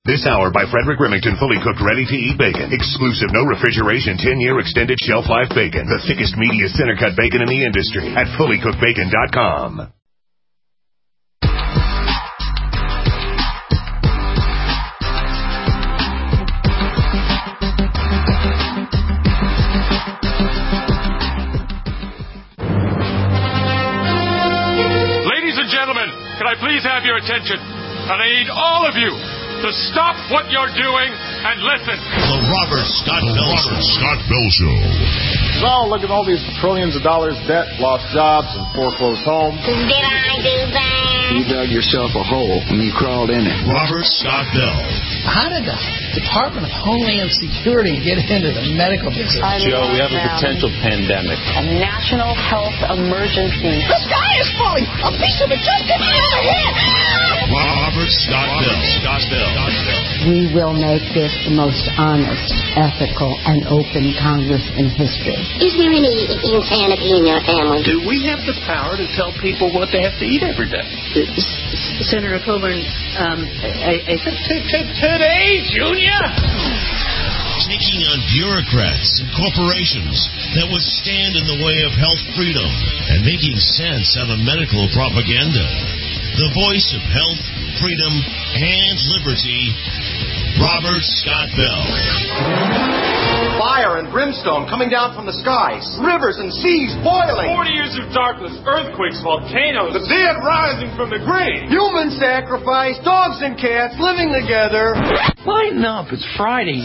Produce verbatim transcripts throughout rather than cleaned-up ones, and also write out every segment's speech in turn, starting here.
This hour by Frederick Remington, fully cooked, ready-to-eat bacon. Exclusive, no refrigeration, ten-year extended shelf life bacon. The thickest, meatiest, center-cut bacon in the industry at fully cooked bacon dot com. Ladies and gentlemen, can I please have your attention? And I need all of you to stop what you're doing and listen. The Robert Scott Bell Robert Scott Bell Show. So, look at all these trillions of dollars debt, lost jobs, and foreclosed homes. Did I do that? You dug yourself a hole and you crawled in it. Robert Scott Bell. How did the Department of Homeland Security get into the medical business? Joe, we have a potential pandemic. A national health emergency. The sky is falling! A piece of it just hit me on the head! Robert Scott Bell. Scott Bell. We will make this the most honest, ethical, and open Congress in history. Is there any insanity in your family? Do we have the power to tell people what they have to eat every day? Senator Coburn, um, I, I today, Junior? Taking on bureaucrats and corporations that would stand in the way of health freedom and making sense out of medical propaganda. The voice of health, freedom, and liberty, Robert Scott Bell. Fire and brimstone coming down from the skies. Rivers and seas boiling. Forty years of darkness, earthquakes, volcanoes. The dead rising from the grave. Human sacrifice, dogs and cats living together. Lighten up, it's Friday.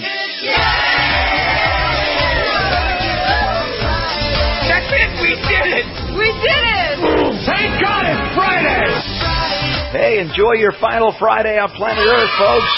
That's it, we did it! We did it! Thank God it's Friday! Hey, enjoy your final Friday on planet Earth, folks.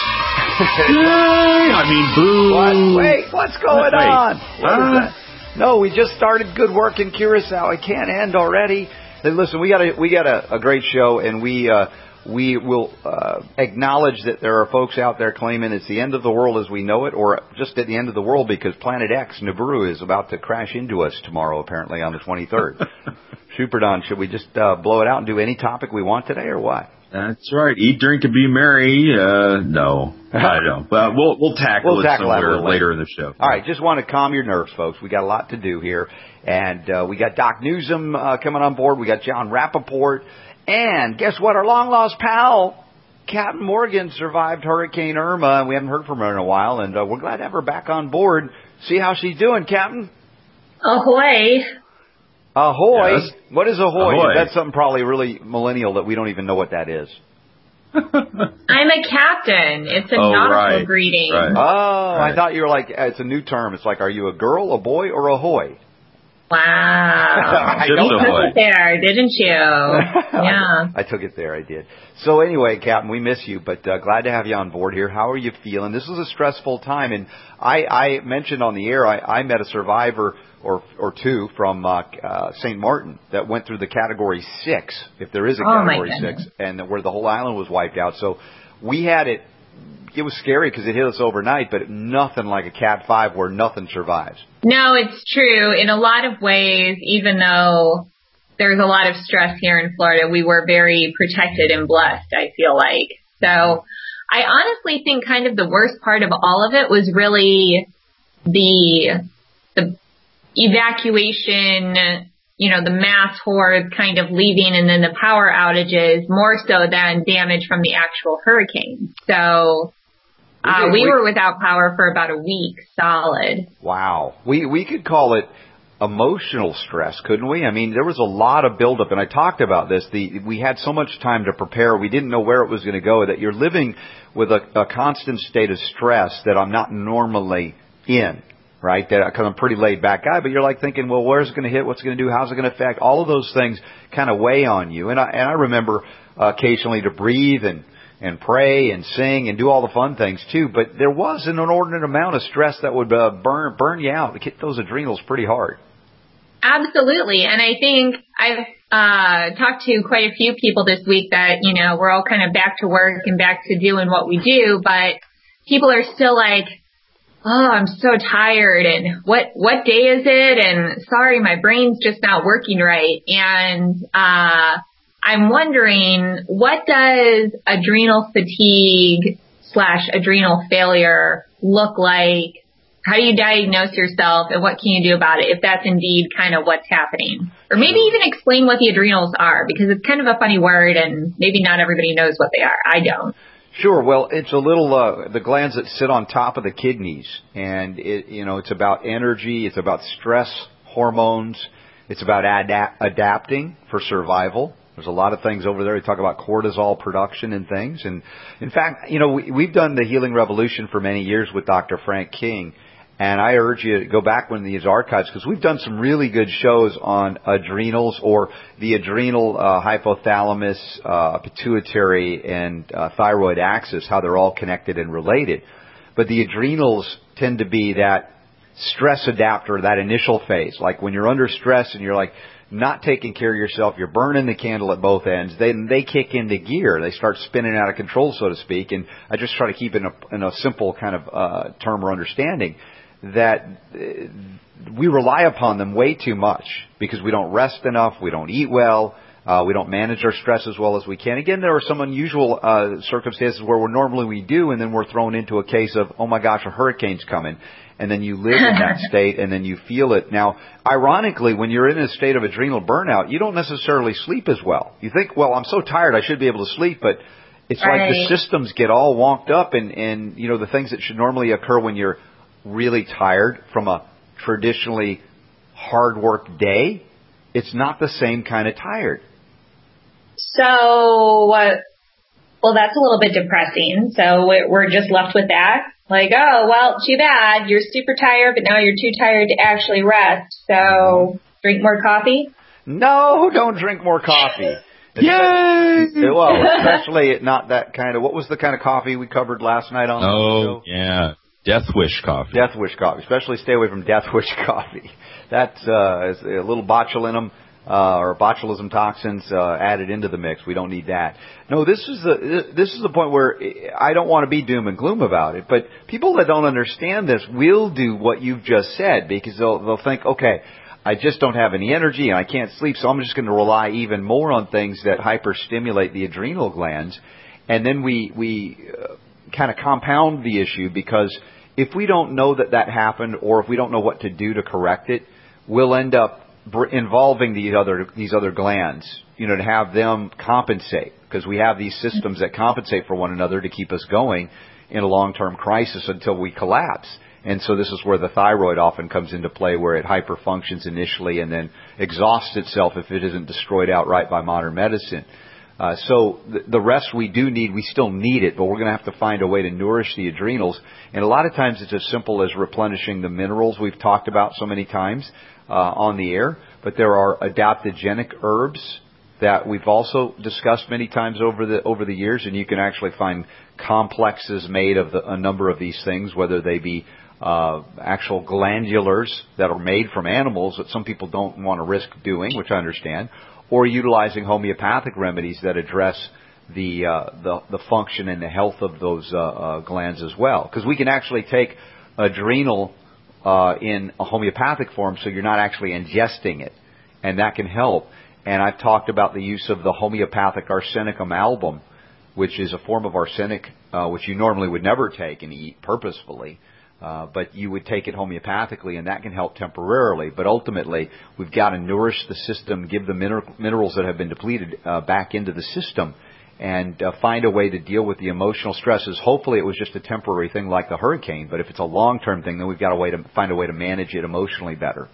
Yay! I mean, boo. What? Wait, what's going Wait. on? What uh, is that? No, we just started good work in Curacao. It can't end already. Hey, listen, we got a we got a, a great show, and we uh, we will uh, acknowledge that there are folks out there claiming it's the end of the world as we know it, or just at the end of the world because Planet X, Nibiru, is about to crash into us tomorrow, apparently on the twenty-third. Super Don, should we just uh, blow it out and do any topic we want today, or what? That's right. Eat, drink, and be merry. Uh, no, I don't. But we'll we'll tackle we'll it tackle somewhere later. later in the show. All right, just want to calm your nerves, folks. We got a lot to do here, and uh, we got Doc Newsom uh, coming on board. We got John Rappaport, and guess what? Our long lost pal, Captain Morgan, survived Hurricane Irma, and we haven't heard from her in a while, and uh, we're glad to have her back on board. See how she's doing, Captain. Ahoy. Ahoy? Yes. What is ahoy? Ahoy. That's something probably really millennial that we don't even know what that is. I'm a captain. It's a oh, nautical right. greeting. Oh, Right. Right. I thought you were like, it's a new term. It's like, are you a girl, a boy, or a hoy? Wow. I you don't took know. it there, didn't you? Yeah. I took it there, I did. So anyway, Captain, we miss you, but uh, glad to have you on board here. How are you feeling? This is a stressful time, and I, I mentioned on the air, I, I met a survivor or or two from uh, uh, Saint Martin that went through the Category six, if there is a oh Category six, and where the whole island was wiped out. So we had it, it was scary because it hit us overnight, but nothing like a Cat five where nothing survives. No, it's true. In a lot of ways, even though there's a lot of stress here in Florida, we were very protected and blessed, I feel like. So I honestly think kind of the worst part of all of it was really the the evacuation, you know, the mass hordes kind of leaving and then the power outages more so than damage from the actual hurricane. So uh, we, we were without power for about a week solid. Wow. We we could call it emotional stress, couldn't we? I mean, there was a lot of buildup, and I talked about this. The we had so much time to prepare. We didn't know where it was going to go, that you're living with a, a constant state of stress that I'm not normally in. Right, that because I'm a pretty laid back guy, but you're like thinking, well, where's it going to hit? What's it going to do? How's it going to affect? All of those things kind of weigh on you. And I and I remember uh, occasionally to breathe and and pray and sing and do all the fun things too. But there was an inordinate amount of stress that would uh, burn burn you out, hit those adrenals pretty hard. Absolutely, and I think I've uh, talked to quite a few people this week that you know we're all kind of back to work and back to doing what we do, but people are still like, oh, I'm so tired, and what what day is it? And sorry, my brain's just not working right. And uh I'm wondering, what does adrenal fatigue slash adrenal failure look like? How do you diagnose yourself, and what can you do about it if that's indeed kind of what's happening? Or maybe even explain what the adrenals are, because it's kind of a funny word and maybe not everybody knows what they are. I don't. Sure. Well, it's a little, uh, the glands that sit on top of the kidneys, and it, you know, it's about energy. It's about stress hormones. It's about ada- adapting for survival. There's a lot of things over there. We talk about cortisol production and things. And in fact, you know, we, we've done the Healing Revolution for many years with Doctor Frank King. And I urge you to go back in these archives, because we've done some really good shows on adrenals, or the adrenal, uh, hypothalamus, uh, pituitary, and uh, thyroid axis, how they're all connected and related. But the adrenals tend to be that stress adapter, that initial phase. Like when you're under stress and you're like not taking care of yourself, you're burning the candle at both ends, then they kick into gear. They start spinning out of control, so to speak. And I just try to keep it in a, in a simple kind of uh, term or understanding, that we rely upon them way too much because we don't rest enough, we don't eat well, uh, we don't manage our stress as well as we can. Again, there are some unusual uh, circumstances where we're normally we do, and then we're thrown into a case of, oh my gosh, a hurricane's coming. And then you live in that state, and then you feel it. Now, ironically, when you're in a state of adrenal burnout, you don't necessarily sleep as well. You think, well, I'm so tired, I should be able to sleep, but it's right. Like the systems get all wonked up, and, and, you know, the things that should normally occur when you're really tired from a traditionally hard work day, it's not the same kind of tired. So, uh, well, that's a little bit depressing. So we're just left with that. Like, oh, well, too bad. You're super tired, but now you're too tired to actually rest. So drink more coffee? No, don't drink more coffee. Yay! Well, especially not that kind of, what was the kind of coffee we covered last night on the show? Oh, yeah. Death Wish coffee. Death Wish coffee. Especially stay away from Death Wish coffee. That's uh, is a little botulinum uh, or botulism toxins uh, added into the mix. We don't need that. No, this is the this is the point where I don't want to be doom and gloom about it. But people that don't understand this will do what you've just said, because they'll they'll think, okay, I just don't have any energy and I can't sleep, so I'm just going to rely even more on things that hyperstimulate the adrenal glands, and then we we uh, kind of compound the issue, because if we don't know that that happened, or if we don't know what to do to correct it, we'll end up br- involving these other these other glands, you know, to have them compensate, because we have these systems that compensate for one another to keep us going in a long-term crisis until we collapse. And so this is where the thyroid often comes into play, where it hyperfunctions initially and then exhausts itself if it isn't destroyed outright by modern medicine. Uh, so the, the rest we do need, we still need it, but we're going to have to find a way to nourish the adrenals. And a lot of times it's as simple as replenishing the minerals we've talked about so many times uh, on the air. But there are adaptogenic herbs that we've also discussed many times over the over the years, and you can actually find complexes made of the, a number of these things, whether they be uh, actual glandulars that are made from animals that some people don't want to risk doing, which I understand, or utilizing homeopathic remedies that address the uh, the, the function and the health of those uh, uh, glands as well. Because we can actually take adrenal uh, in a homeopathic form, so you're not actually ingesting it, and that can help. And I've talked about the use of the homeopathic arsenicum album, which is a form of arsenic uh, which you normally would never take and eat purposefully. Uh, but you would take it homeopathically, and that can help temporarily. But ultimately, we've got to nourish the system, give the mineral, minerals that have been depleted uh, back into the system, and uh, find a way to deal with the emotional stresses. Hopefully, it was just a temporary thing like the hurricane. But if it's a long-term thing, then we've got a way to find a way to manage it emotionally better.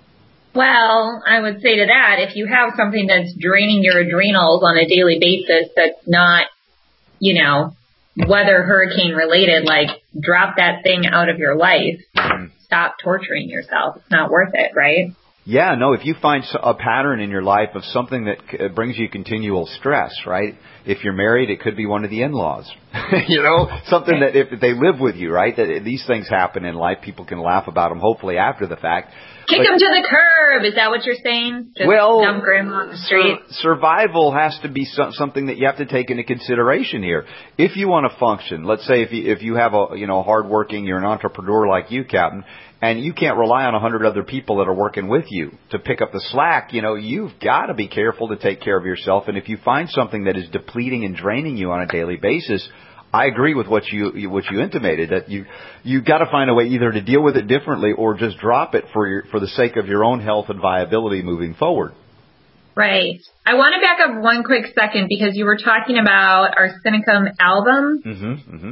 Well, I would say to that, if you have something that's draining your adrenals on a daily basis that's not, you know, weather hurricane related, like drop that thing out of your life. Mm-hmm. Stop torturing yourself. It's not worth it, right? Yeah, no, if you find a pattern in your life of something that brings you continual stress, right? If you're married, it could be one of the in-laws. You know, something that if they live with you, right? That these things happen in life. People can laugh about them, hopefully, after the fact. Kick them to the curb. Is that what you're saying? Just well, dump grandma on the street? Sur- survival has to be so- something that you have to take into consideration here. If you want to function, let's say if you, if you have a, you know, hardworking, you're an entrepreneur like you, Captain, and you can't rely on a hundred other people that are working with you to pick up the slack, you know, you've got to be careful to take care of yourself. And if you find something that is depleting and draining you on a daily basis, I agree with what you what you intimated, that you you got to find a way either to deal with it differently or just drop it for your for the sake of your own health and viability moving forward. Right. I want to back up one quick second because you were talking about Arsenicum album. Mm-hmm. Mm-hmm.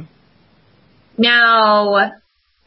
Now,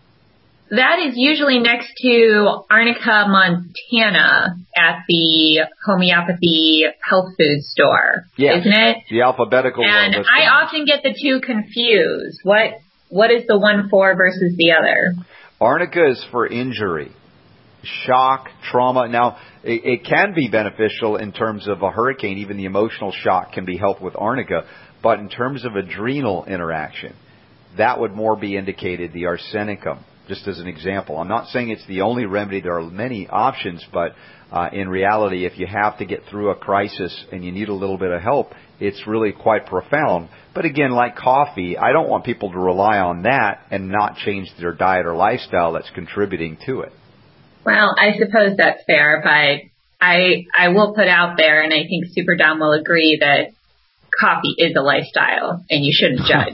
that is usually next to Arnica montana at the homeopathy health food store, yes. isn't it? The alphabetical and one. I often get the two confused. What What is the one for versus the other? Arnica is for injury, shock, trauma. Now, it, it can be beneficial in terms of a hurricane. Even the emotional shock can be helped with Arnica. But in terms of adrenal interaction, that would more be indicated the Arsenicum. Just as an example, I'm not saying it's the only remedy. There are many options, but uh, in reality, if you have to get through a crisis and you need a little bit of help, it's really quite profound. But again, like coffee, I don't want people to rely on that and not change their diet or lifestyle that's contributing to it. Well, I suppose that's fair, but I I will put out there, and I think Super Dom will agree, that coffee is a lifestyle, and you shouldn't judge.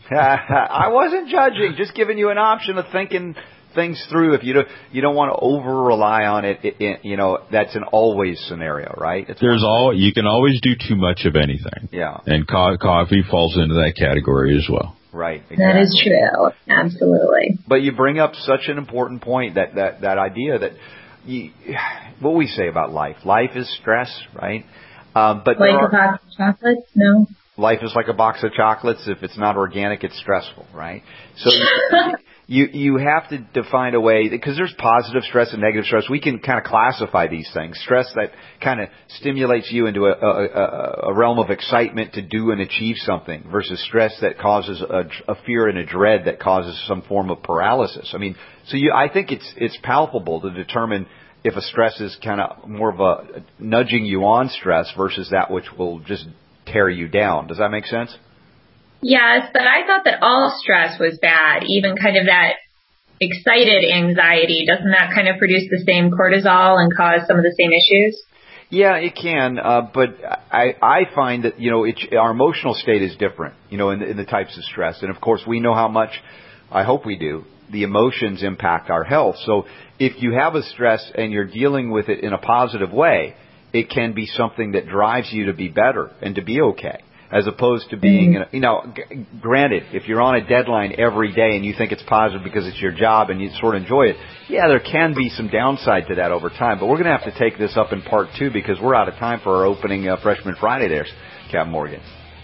I wasn't judging, just giving you an option of thinking things through. If you don't, you don't want to over rely on it, it, it, you know, that's an always scenario, right? It's There's all you can always do too much of anything. Yeah, and co- coffee falls into that category as well. Right. Exactly. That is true. Absolutely. But you bring up such an important point, that that that idea that you, what we say about life. Life is stress, right? Um, but like are, a box of chocolates? No. Life is like a box of chocolates. If it's not organic, it's stressful, right? So you you have to define a way, because there's positive stress and negative stress. We can kind of classify these things. Stress that kind of stimulates you into a, a, a realm of excitement to do and achieve something, versus stress that causes a, a fear and a dread that causes some form of paralysis. I mean, so you, I think it's it's palpable to determine if a stress is kind of more of a nudging you on stress versus that which will just tear you down. Does that make sense? Yes, but I thought that all stress was bad, even kind of that excited anxiety. Doesn't that kind of produce the same cortisol and cause some of the same issues? Yeah, it can, uh, but I, I find that, you know, it, our emotional state is different, you know, in the, in the types of stress. And, of course, we know how much, I hope we do, the emotions impact our health. So if you have a stress and you're dealing with it in a positive way, it can be something that drives you to be better and to be okay, as opposed to being, mm-hmm. you know, g- granted, if you're on a deadline every day and you think it's positive because it's your job and you sort of enjoy it, yeah, there can be some downside to that over time. But we're going to have to take this up in part two because we're out of time for our opening uh, Freshman Friday there, Captain Morgan.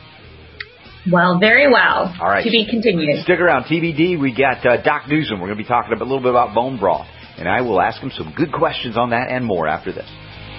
Well, very well. All right. To be continued. Stick around. T B D, we got uh, Doc Newsom. We're going to be talking a little bit about bone broth. And I will ask him some good questions on that and more after this.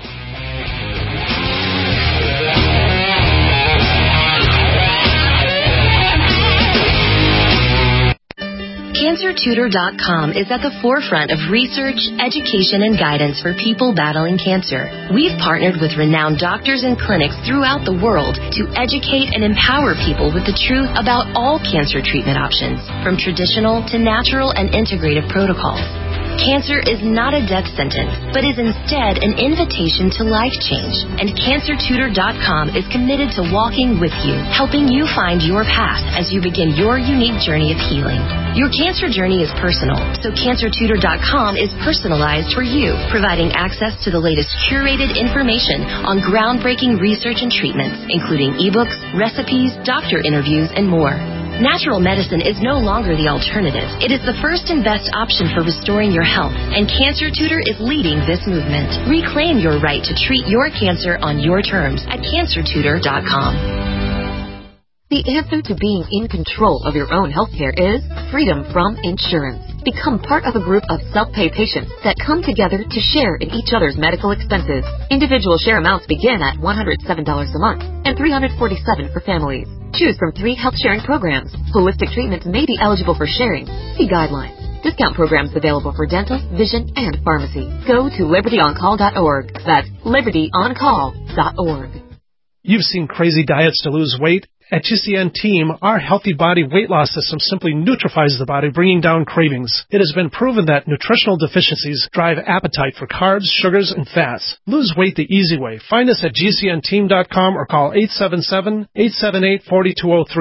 Cancer Tutor dot com is at the forefront of research, education, and guidance for people battling cancer. We've partnered with renowned doctors and clinics throughout the world to educate and empower people with the truth about all cancer treatment options, from traditional to natural and integrative protocols. Cancer is not a death sentence, but is instead an invitation to life change. And Cancer Tutor dot com is committed to walking with you, helping you find your path as you begin your unique journey of healing. Your cancer journey is personal, so Cancer Tutor dot com is personalized for you, providing access to the latest curated information on groundbreaking research and treatments, including ebooks, recipes, doctor interviews, and more. Natural medicine is no longer the alternative. It is the first and best option for restoring your health, and Cancer Tutor is leading this movement. Reclaim your right to treat your cancer on your terms at Cancer Tutor dot com. The answer to being in control of your own healthcare is freedom from insurance. Become part of a group of self-pay patients that come together to share in each other's medical expenses. Individual share amounts begin at one hundred seven dollars a month and three hundred forty-seven dollars for families. Choose from three health sharing programs. Holistic treatments may be eligible for sharing. See guidelines. Discount programs available for dental, vision, and pharmacy. Go to liberty on call dot org. That's liberty on call dot org. You've seen crazy diets to lose weight. At G C N Team, our Healthy Body weight loss system simply neutralizes the body, bringing down cravings. It has been proven that nutritional deficiencies drive appetite for carbs, sugars, and fats. Lose weight the easy way. Find us at G C N team dot com or call eight seven seven, eight seven eight, four two zero three.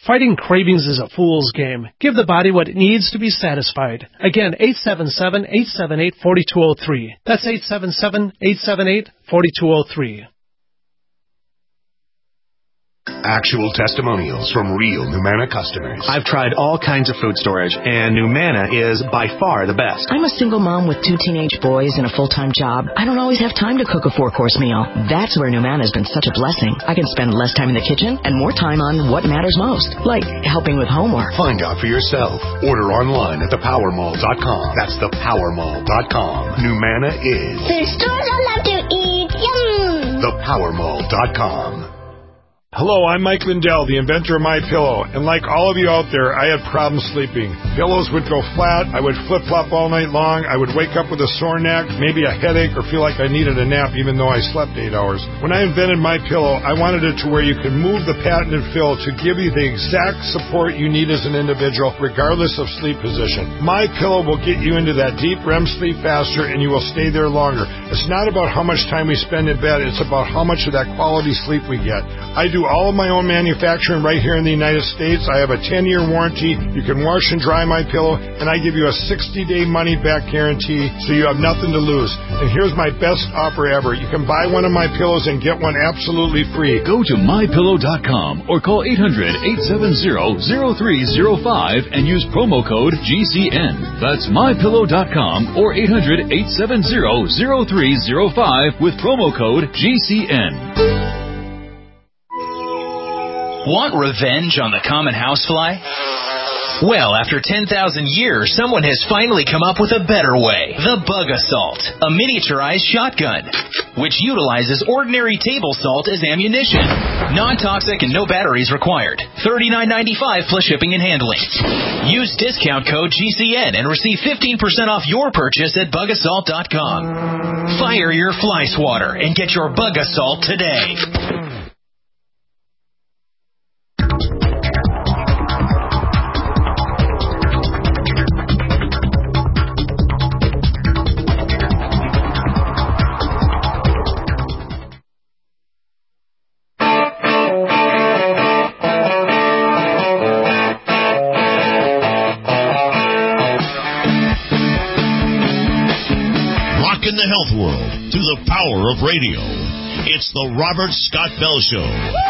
Fighting cravings is a fool's game. Give the body what it needs to be satisfied. Again, eight seven seven, eight seven eight, four two zero three. That's eight seven seven, eight seven eight, four two zero three. Actual testimonials from real Numana customers. I've tried all kinds of food storage, and Numana is by far the best. I'm a single mom with two teenage boys and a full-time job. I don't always have time to cook a four-course meal. That's where Numana has been such a blessing. I can spend less time in the kitchen and more time on what matters most, like helping with homework. Find out for yourself. Order online at the power mall dot com. That's the power mall dot com. Numana is food stores I love to eat. Yum! the power mall dot com. Hello, I'm Mike Lindell, the inventor of MyPillow, and like all of you out there, I had problems sleeping. Pillows would go flat, I would flip-flop all night long, I would wake up with a sore neck, maybe a headache, or feel like I needed a nap even though I slept eight hours. When I invented MyPillow, I wanted it to where you could move the patented fill to give you the exact support you need as an individual, regardless of sleep position. MyPillow will get you into that deep R E M sleep faster, and you will stay there longer. It's not about how much time we spend in bed, it's about how much of that quality sleep we get. I do all of my own manufacturing right here in the United States. I have a ten-year warranty. You can wash and dry MyPillow, and I give you a sixty-day money-back guarantee, so you have nothing to lose. And here's my best offer ever. You can buy one of my pillows and get one absolutely free. Go to my pillow dot com or call eight hundred, eight seven zero, zero three zero five and use promo code G C N. That's my pillow dot com or eight hundred, eight seven zero, zero three zero five with promo code G C N. Want revenge on the common housefly? Well, after ten thousand years, someone has finally come up with a better way. The Bug Assault, a miniaturized shotgun, which utilizes ordinary table salt as ammunition. Non-toxic and no batteries required. thirty-nine ninety-five plus shipping and handling. Use discount code G C N and receive fifteen percent off your purchase at bug assault dot com. Fire your fly swatter and get your Bug Assault today. In the health world through the power of radio. It's the Robert Scott Bell Show.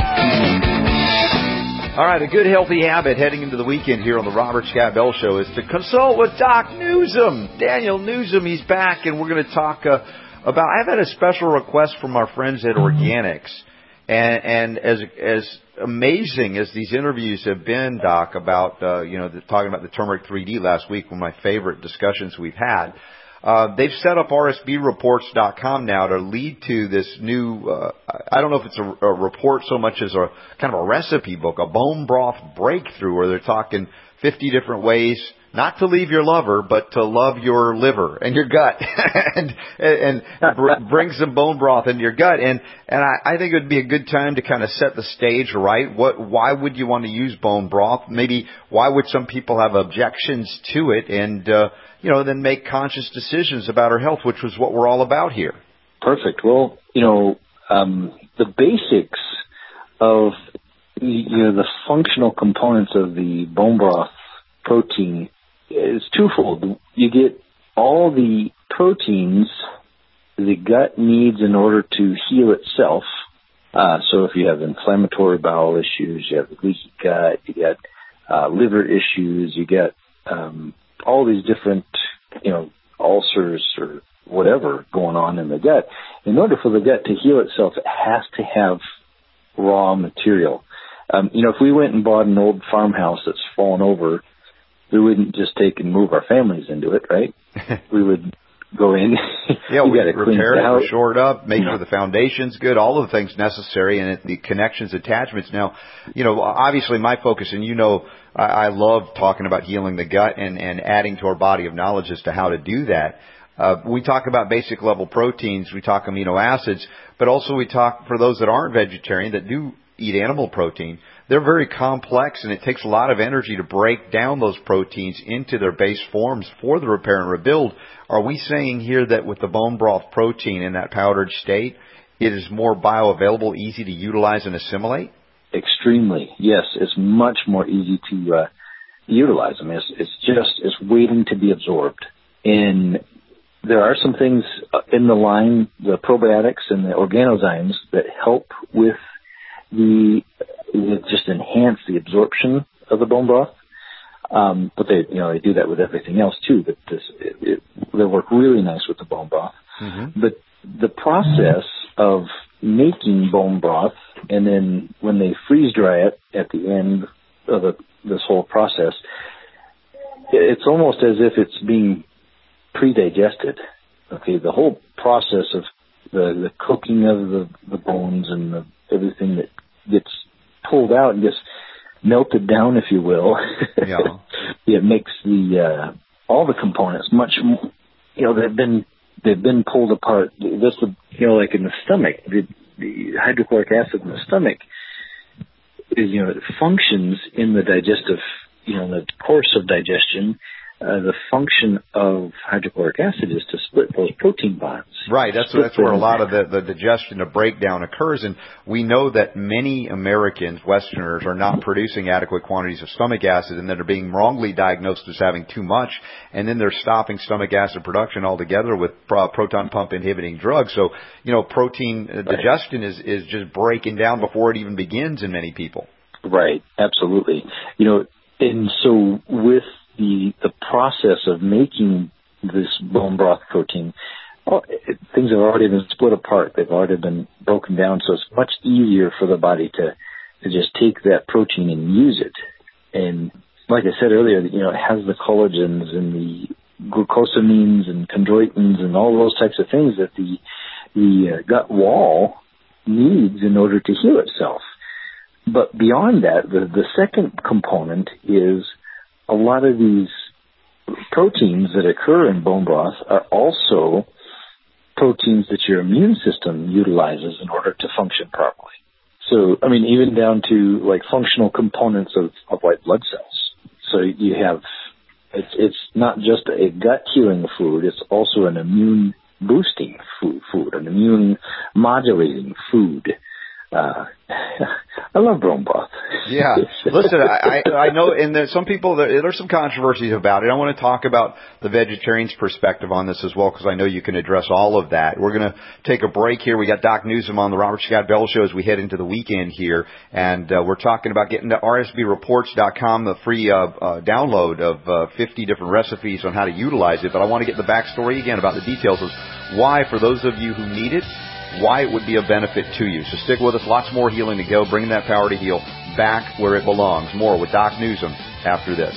All right, a good healthy habit heading into the weekend here on the Robert Scott Bell Show is to consult with Doc Newsom. Daniel Newsom, he's back, and we're going to talk uh, about, I've had a special request from our friends at Organics. And, and as as amazing as these interviews have been, Doc, about, uh, you know, the, talking about the turmeric three D last week, one of my favorite discussions we've had, Uh, they've set up R S B reports dot com now to lead to this new, uh, I don't know if it's a, a report so much as a kind of a recipe book, a bone broth breakthrough, where they're talking fifty different ways not to leave your lover, but to love your liver and your gut and, and, and br- bring some bone broth into your gut. And, and I, I think it would be a good time to kind of set the stage right. What, why would you want to use bone broth? Maybe why would some people have objections to it? And, uh, you know, then make conscious decisions about our health, which was what we're all about here. Perfect. Well, you know, um, the basics of, you know, the functional components of the bone broth protein is twofold. You get all the proteins the gut needs in order to heal itself. Uh, so if you have inflammatory bowel issues, you have leaky gut, you get uh, liver issues, you get um, all these different, you know, ulcers or whatever going on in the gut. In order for the gut to heal itself, it has to have raw material. Um, you know, if we went and bought an old farmhouse that's fallen over, we wouldn't just take and move our families into it, right? We would go in. Yeah, we got to repair it, it, shore it up, make sure the foundation's good, all of the things necessary, and the connections, attachments. Now, you know, obviously my focus, and you know, I, I love talking about healing the gut and, and adding to our body of knowledge as to how to do that. Uh, we talk about basic level proteins, we talk amino acids, but also we talk, for those that aren't vegetarian, that do eat animal protein, they're very complex, and it takes a lot of energy to break down those proteins into their base forms for the repair and rebuild. Are we saying here that with the bone broth protein in that powdered state, it is more bioavailable, easy to utilize and assimilate? extremely. Yes, it's much more easy to uh, utilize them. It's, it's just it's waiting to be absorbed. And there are some things in the line, the probiotics and the organozymes, that help with the with just enhance the absorption of the bone broth. Um, but they, you know, they do that with everything else too. But this, it, it, they work really nice with the bone broth. Mm-hmm. But the process of making bone broth, and then when they freeze dry it at the end of the, this whole process, it's almost as if it's being pre-digested. Okay, the whole process of the, the cooking of the, the bones and the, everything that gets pulled out and gets melted down, if you will. Yeah. It makes the uh, all the components much more, you know, they've been they've been pulled apart. This, you know, like in the stomach, the, the hydrochloric acid in the stomach is, you know, it functions in the digestive, you know, in the course of digestion. Uh, the function of hydrochloric acid is to split those protein bonds. Right, that's that's where a lot of the, the digestion, the breakdown occurs, and we know that many Americans, Westerners, are not producing adequate quantities of stomach acid, and that are being wrongly diagnosed as having too much, and then they're stopping stomach acid production altogether with pro- proton pump inhibiting drugs. So, you know, protein uh, digestion is, is just breaking down before it even begins in many people. Right, absolutely. You know, and so with the the process of making this bone broth protein, well, it, things have already been split apart. They've already been broken down, so it's much easier for the body to, to just take that protein and use it. And like I said earlier, you know, it has the collagens and the glucosamines and chondroitins and all those types of things that the the uh, gut wall needs in order to heal itself. But beyond that, the, the second component is a lot of these proteins that occur in bone broth are also proteins that your immune system utilizes in order to function properly. So, I mean, even down to like functional components of, of white blood cells. So you have, it's, it's not just a gut healing food, it's also an immune boosting food, food an immune modulating food. Uh, I love bone broth. Yeah. Listen, I, I know, and there's some people, that, there's some controversies about it. I want to talk about the vegetarian's perspective on this as well, because I know you can address all of that. We're going to take a break here. We got Doc Newsom on the Robert Scott Bell Show as we head into the weekend here, and uh, we're talking about getting to R S B reports dot com, the free uh, uh, download of uh, fifty different recipes on how to utilize it. But I want to get the backstory again about the details of why, for those of you who need it, why it would be a benefit to you. So stick with us. Lots more healing to go. Bringing that power to heal back where it belongs. More with Doc Newsom after this.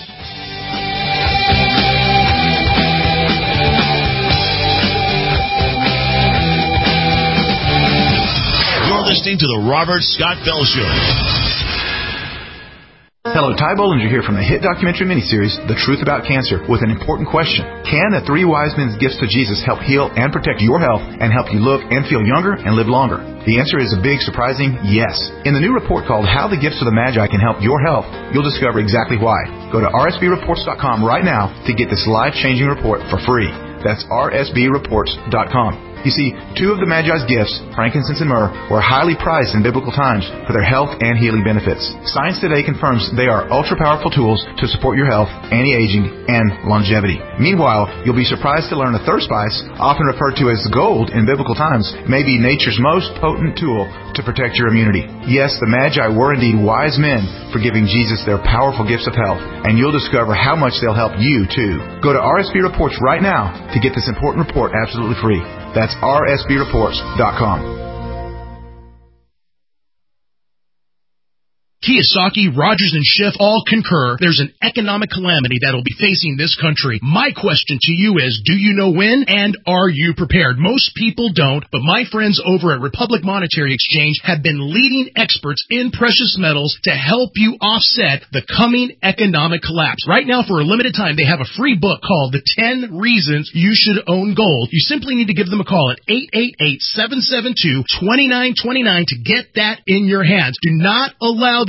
You're listening to The Robert Scott Bell Show. Hello, Ty Bollinger here from the hit documentary miniseries, The Truth About Cancer, with an important question. Can the three wise men's gifts to Jesus help heal and protect your health and help you look and feel younger and live longer? The answer is a big, surprising yes. In the new report called How the Gifts of the Magi Can Help Your Health, you'll discover exactly why. Go to R S B reports dot com right now to get this life-changing report for free. That's R S B reports dot com. You see, two of the Magi's gifts, frankincense and myrrh, were highly prized in biblical times for their health and healing benefits. Science today confirms they are ultra-powerful tools to support your health, anti-aging, and longevity. Meanwhile, you'll be surprised to learn a third spice, often referred to as gold in biblical times, may be nature's most potent tool to protect your immunity. Yes, the Magi were indeed wise men for giving Jesus their powerful gifts of health, and you'll discover how much they'll help you, too. Go to R S B Reports right now to get this important report absolutely free. That's R S B reports dot com. Kiyosaki, Rogers, and Schiff all concur there's an economic calamity that will be facing this country. My question to you is, do you know when, and are you prepared? Most people don't, but my friends over at Republic Monetary Exchange have been leading experts in precious metals to help you offset the coming economic collapse. Right now, for a limited time, they have a free book called The ten Reasons You Should Own Gold. You simply need to give them a call at eight eight eight, seven seven two, two nine two nine to get that in your hands. Do not allow the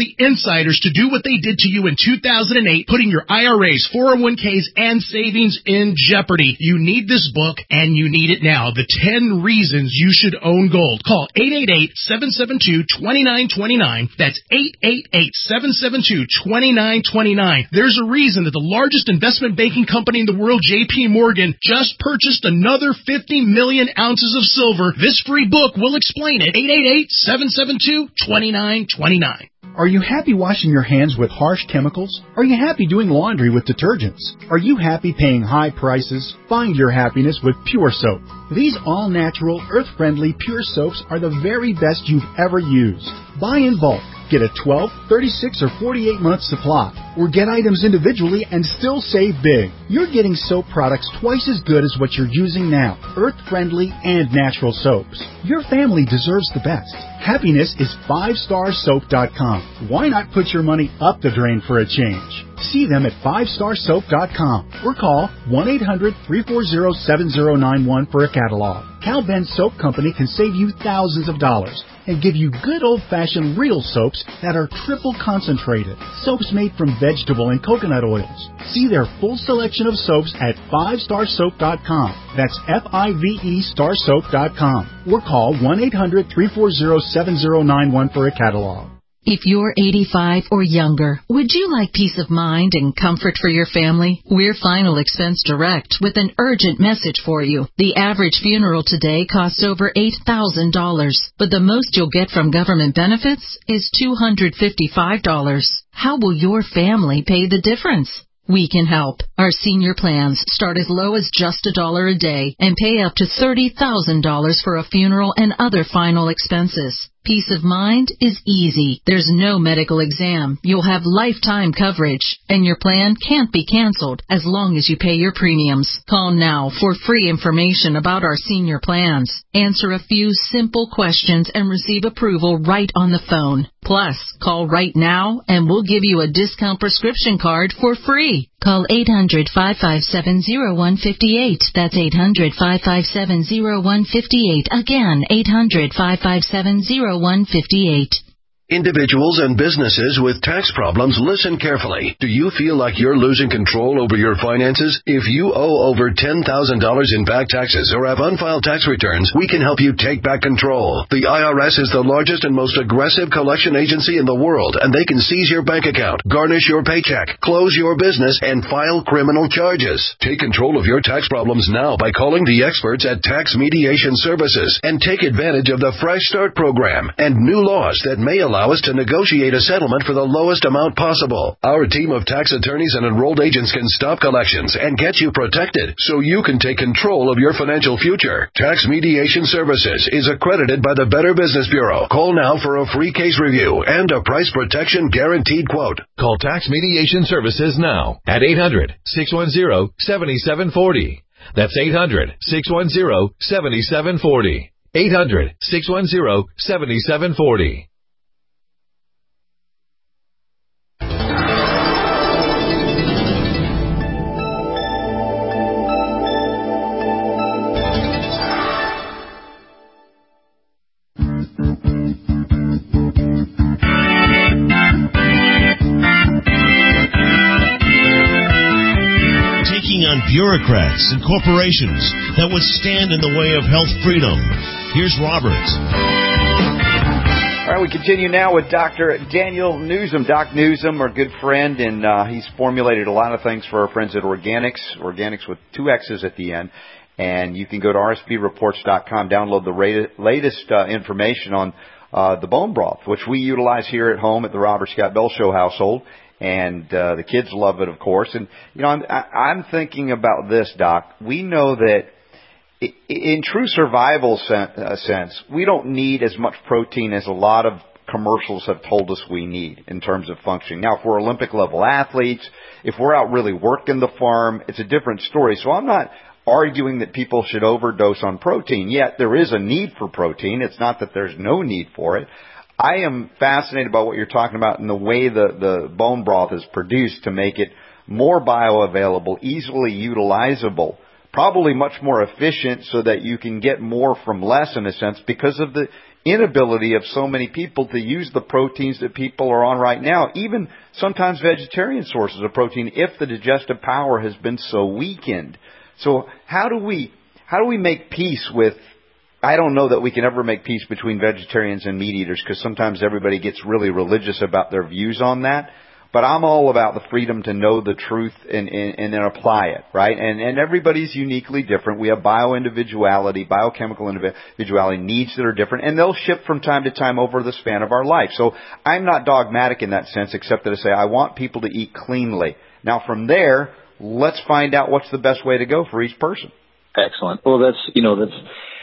the insiders to do what they did to you in two thousand eight, putting your I R As, four oh one k's, and savings in jeopardy. You need this book, and you need it now. The ten Reasons You Should Own Gold. Call eight eight eight, seven seven two, two nine two nine. That's eight eight eight, seven seven two, two nine two nine. There's a reason that the largest investment banking company in the world, J P Morgan, just purchased another fifty million ounces of silver. This free book will explain it. eight eight eight, seven seven two, two nine two nine. Are you happy washing your hands with harsh chemicals? Are you happy doing laundry with detergents? Are you happy paying high prices? Find your happiness with Pure Soap. These all-natural, earth-friendly Pure Soaps are the very best you've ever used. Buy in bulk. Get a twelve, thirty-six, or forty-eight month supply. Or get items individually and still save big. You're getting soap products twice as good as what you're using now. Earth-friendly and natural soaps. Your family deserves the best. Happiness is five star soap dot com. Why not put your money up the drain for a change? See them at five star soap dot com or call one eight hundred, three four zero, seven zero nine one for a catalog. Cal Ben Soap Company can save you thousands of dollars and give you good old-fashioned real soaps that are triple concentrated. Soaps made from vegetable and coconut oils. See their full selection of soaps at five star soap dot com. That's F I V E star soap dot com. Or call one eight hundred, three four zero, seven zero nine one for a catalog. If you're eighty-five or younger, would you like peace of mind and comfort for your family? We're Final Expense Direct with an urgent message for you. The average funeral today costs over eight thousand dollars, but the most you'll get from government benefits is two hundred fifty-five dollars. How will your family pay the difference? We can help. Our senior plans start as low as just a dollar a day and pay up to thirty thousand dollars for a funeral and other final expenses. Peace of mind is easy. There's no medical exam. You'll have lifetime coverage, and your plan can't be canceled as long as you pay your premiums. Call now for free information about our senior plans. Answer a few simple questions and receive approval right on the phone. Plus, call right now and we'll give you a discount prescription card for free. Call eight hundred, five five seven, zero one five eight. That's eight hundred, five five seven, zero one five eight. Again, eight hundred, five five seven, zero one five eight. Individuals and businesses with tax problems, listen carefully. Do you feel like you're losing control over your finances? If you owe over ten thousand dollars in back taxes or have unfiled tax returns, we can help you take back control. The I R S is the largest and most aggressive collection agency in the world, and they can seize your bank account, garnish your paycheck, close your business, and file criminal charges. Take control of your tax problems now by calling the experts at Tax Mediation Services and take advantage of the Fresh Start program and new laws that may allow us to negotiate a settlement for the lowest amount possible. Our team of tax attorneys and enrolled agents can stop collections and get you protected so you can take control of your financial future. Tax Mediation Services is accredited by the Better Business Bureau. Call now for a free case review and a price protection guaranteed quote. Call Tax Mediation Services now at eight hundred, six one zero, seven seven four zero. That's eight hundred, six one zero, seven seven four zero. eight hundred, six one zero, seven seven four zero. On bureaucrats and corporations that would stand in the way of health freedom. Here's Robert. All right, we continue now with Doctor Daniel Newsom. Doc Newsom, our good friend, and uh, he's formulated a lot of things for our friends at Organics, Organics with two X's at the end. And you can go to R S P reports dot com, download the ra- latest uh, information on uh, the bone broth, which we utilize here at home at the Robert Scott Bell Show household. And uh, the kids love it, of course. And, you know, I'm, I'm thinking about this, Doc. We know that in true survival sense, we don't need as much protein as a lot of commercials have told us we need in terms of functioning. Now, if we're Olympic-level athletes, if we're out really working the farm, it's a different story. So I'm not arguing that people should overdose on protein. Yet there is a need for protein. It's not that there's no need for it. I am fascinated by what you're talking about and the way the, the bone broth is produced to make it more bioavailable, easily utilizable, probably much more efficient so that you can get more from less in a sense because of the inability of so many people to use the proteins that people are on right now, even sometimes vegetarian sources of protein, if the digestive power has been so weakened. So how do we how do we make peace with, I don't know that we can ever make peace between vegetarians and meat eaters, because sometimes everybody gets really religious about their views on that. But I'm all about the freedom to know the truth and, and, and then apply it, right? And, and everybody's uniquely different. We have bio-individuality, biochemical individuality, needs that are different, and they'll shift from time to time over the span of our life. So I'm not dogmatic in that sense, except that I say I want people to eat cleanly. Now from there, let's find out what's the best way to go for each person. Excellent. Well, that's, you know, that's,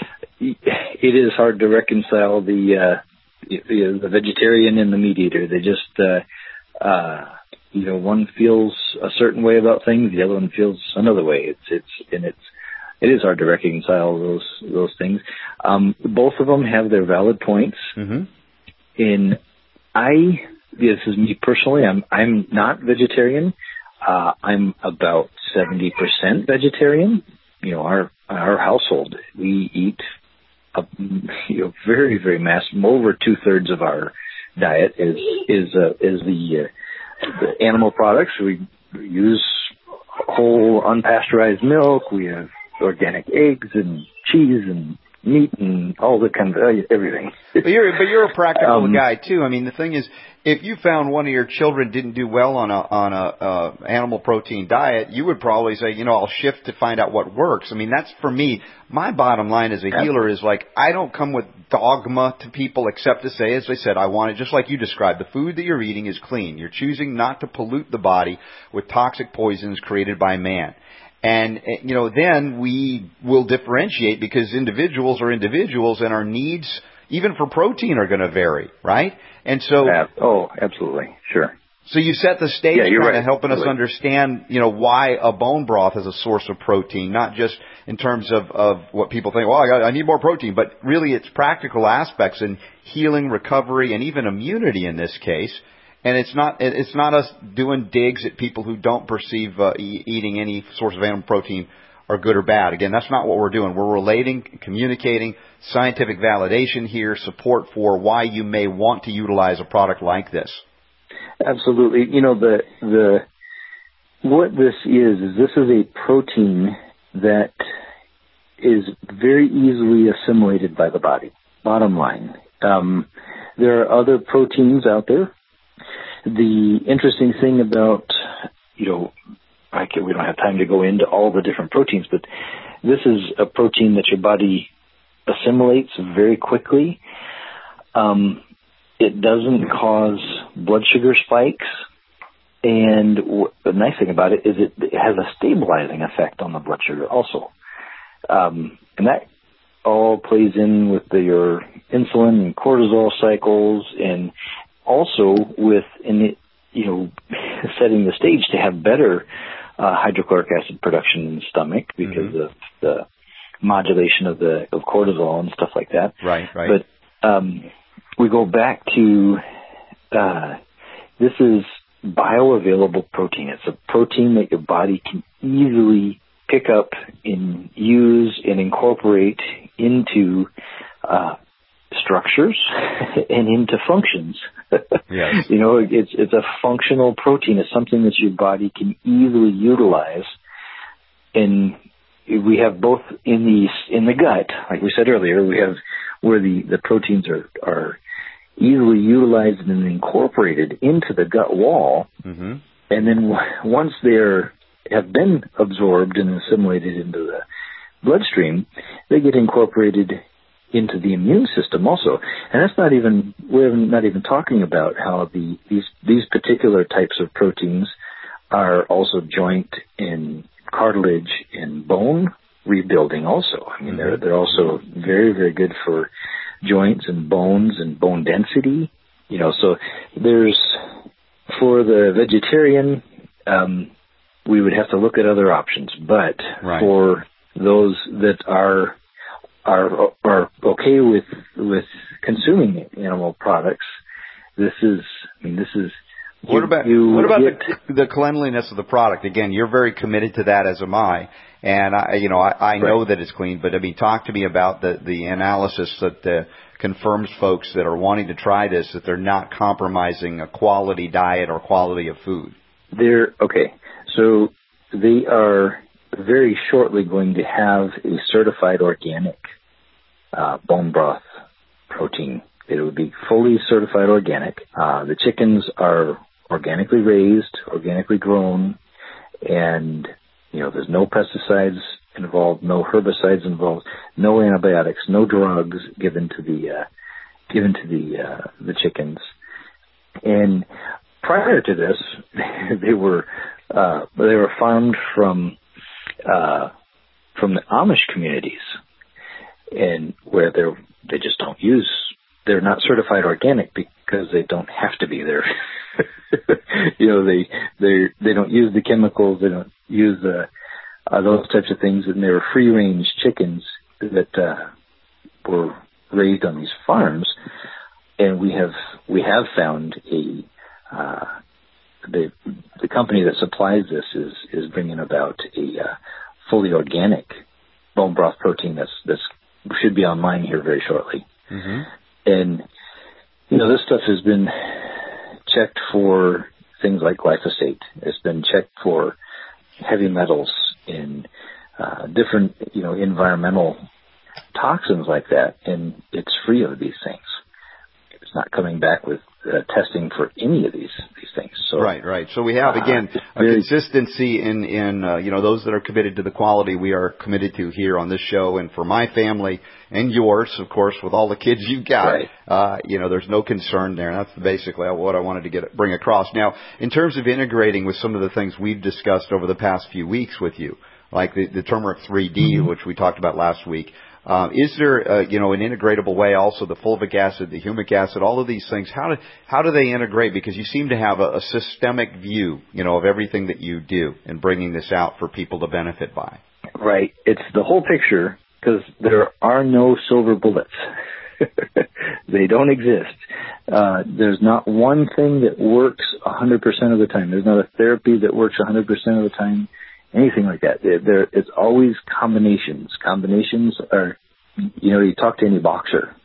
it is hard to reconcile the, uh, the, the vegetarian and the meat eater. They just, uh, Uh, you know, one feels a certain way about things, the other one feels another way. It's, it's, and it's, it is hard to reconcile those, those things. Um, both of them have their valid points. Mm-hmm. And I, this is me personally, I'm, I'm not vegetarian. Uh, I'm about seventy percent vegetarian. You know, our, our household, we eat a, you know, very, very massive, over two thirds of our diet is is uh, is the, uh, the animal products. We use whole unpasteurized milk. We have organic eggs and cheese and meat and all the kind of uh, everything. But you're but you're a practical um, guy too. I mean, the thing is, if you found one of your children didn't do well on a on a uh, animal protein diet, you would probably say, you know, I'll shift to find out what works. I mean, that's for me. My bottom line as a healer is like, I don't come with dogma to people except to say, as I said, I want it just like you described. The food that you're eating is clean. You're choosing not to pollute the body with toxic poisons created by man. And, you know, then we will differentiate, because individuals are individuals and our needs, even for protein, are going to vary, right? And so... Uh, oh, absolutely. Sure. So you set the stage yeah, kind right. of helping Absolutely. us understand, you know, why a bone broth is a source of protein, not just in terms of, of what people think, well, I, got, I need more protein, but really it's practical aspects in healing, recovery, and even immunity in this case. And it's not it's not us doing digs at people who don't perceive uh, e- eating any source of animal protein are good or bad. Again, that's not what we're doing. We're relating, communicating, scientific validation here, support for why you may want to utilize a product like this. Absolutely. You know, the the what this is is this is a protein that is very easily assimilated by the body. Bottom line, um, there are other proteins out there. The interesting thing about, you know, I can, we don't have time to go into all the different proteins, but this is a protein that your body assimilates very quickly. Um, it doesn't cause blood sugar spikes. And w- the nice thing about it is it, it has a stabilizing effect on the blood sugar also. Um, and that all plays in with the, your insulin and cortisol cycles, and also with, in, you know, setting the stage to have better uh, hydrochloric acid production in the stomach because mm-hmm. of the modulation of the of cortisol and stuff like that. Right, right. But um, we go back to uh, this is bioavailable protein. It's a protein that your body can easily pick up and use and incorporate into uh, structures and into functions. Yes. You know, it's it's a functional protein. It's something that your body can easily utilize. And we have both in the in the gut, like we said earlier, we have where the, the proteins are, are easily utilized and incorporated into the gut wall. Mm-hmm. And then w- once they're have been absorbed and assimilated into the bloodstream, they get incorporated into the immune system also. And that's not even, we're not even talking about how the these these particular types of proteins are also joint and cartilage and bone rebuilding also. I mean, they're they're also very, very good for joints and bones and bone density. You know, so there's, for the vegetarian, um, we would have to look at other options. But right. for those that are are are okay with with consuming animal products, this is I mean this is What you, about you what about get, the, the cleanliness of the product? Again, you're very committed to that, as am I. And I, you know, I, I know right. that it's clean, but I mean, talk to me about the the analysis that uh, confirms folks that are wanting to try this that they're not compromising a quality diet or quality of food. They're okay. So they are very shortly going to have a certified organic uh, bone broth protein. It would be fully certified organic. Uh, the chickens are organically raised, organically grown, and you know there's no pesticides involved, no herbicides involved, no antibiotics, no drugs given to the uh, given to the uh, the chickens. And prior to this, they were uh, they were farmed from uh, from the Amish communities, and where they they just don't use. They're not certified organic because they don't have to be there. you know, they they they don't use the chemicals. They don't use the uh, those types of things, and they're free range chickens that uh, were raised on these farms. And we have we have found a uh, the the company that supplies this is is bringing about a uh, fully organic bone broth protein that's that's should be online here very shortly. Mm-hmm. And, you know, this stuff has been checked for things like glyphosate. It's been checked for heavy metals and uh, different, you know, environmental toxins like that. And it's free of these things. It's not coming back with uh, testing for any of these these things. So, right, right. So we have, again, uh, a consistency in, in uh, you know, those that are committed to the quality we are committed to here on this show. And for my family and yours, of course, with all the kids you've got, right. uh, you know, there's no concern there. And that's basically what I wanted to get bring across. Now, in terms of integrating with some of the things we've discussed over the past few weeks with you, like the, the turmeric three D, mm-hmm. which we talked about last week, Um, is there, uh, you know, an integratable way? Also, the fulvic acid, the humic acid, all of these things. How do how do they integrate? Because you seem to have a, a systemic view, you know, of everything that you do in bringing this out for people to benefit by. Right. It's the whole picture because there are no silver bullets. They don't exist. Uh, there's not one thing that works one hundred percent of the time. There's not a therapy that works one hundred percent of the time. Anything like that. There, it's always combinations. Combinations are, you know, you talk to any boxer.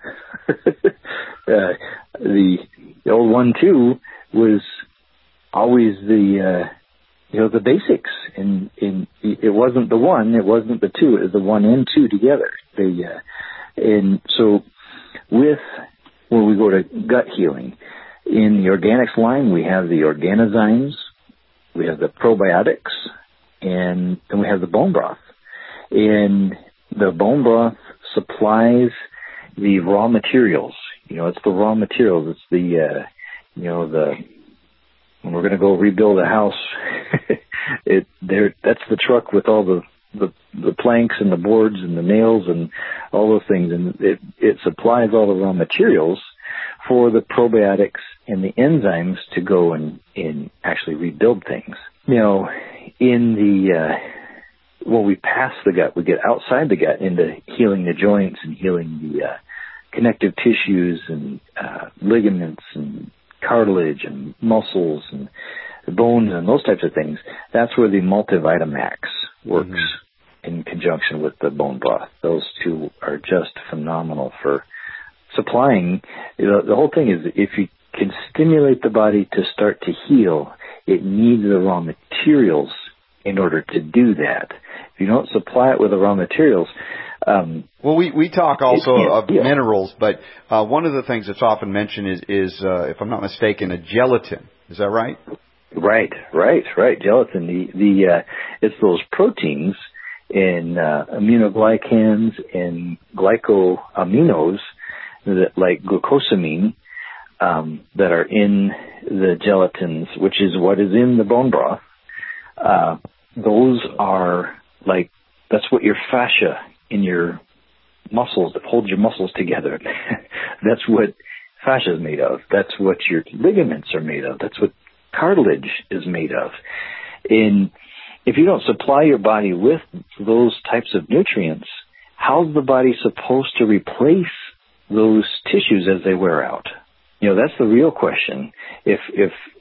uh, the, the old one, two, was always the, uh, you know, the basics. And, and it wasn't the one, it wasn't the two, it was the one and two together. They, uh, and so with, when we go to gut healing, in the organics line, we have the organozymes, we have the probiotics, and then we have the bone broth. And the bone broth supplies the raw materials. You know, it's the raw materials. It's the, uh, you know, the, when we're going to go rebuild a house, it there that's the truck with all the, the, the planks and the boards and the nails and all those things. And it, it supplies all the raw materials for the probiotics and the enzymes to go and, and actually rebuild things. You know, in the, uh, when we pass the gut, we get outside the gut into healing the joints and healing the uh, connective tissues and uh, ligaments and cartilage and muscles and bones and those types of things. That's where the Multivitamax works mm-hmm. in conjunction with the bone broth. Those two are just phenomenal for supplying. You know, the whole thing is if you can stimulate the body to start to heal, it needs the raw materials in order to do that. If you don't supply it with the raw materials... Um, well, we, we talk also of yeah. minerals, but uh, one of the things that's often mentioned is, is uh, if I'm not mistaken, a gelatin. Is that right? Right, right, right. Gelatin. The, the uh, it's those proteins in uh, aminoglycans and glycoaminos that, like glucosamine, um, that are in the gelatins, which is what is in the bone broth. Uh, those are like, that's what your fascia in your muscles that hold your muscles together. That's what fascia is made of. That's what your ligaments are made of. That's what cartilage is made of. And if you don't supply your body with those types of nutrients, how's the body supposed to replace those tissues as they wear out? You know, that's the real question. If if